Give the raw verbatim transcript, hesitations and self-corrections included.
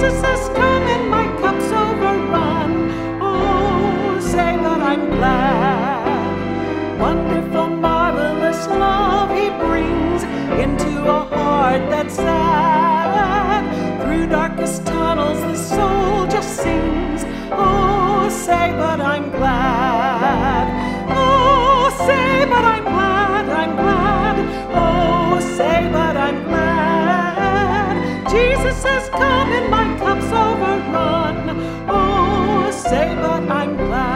Jesus has come and my cup's overrun. Oh, say that I'm glad. Wonderful, marvelous love he brings into a heart that's sad. Through darkest tunnels the soul just sings. Oh, say but I'm glad. Oh, say but I'm glad, I'm glad. Oh, say but I'm glad. Jesus has come and my cup's overrun. Oh, say but I'm glad.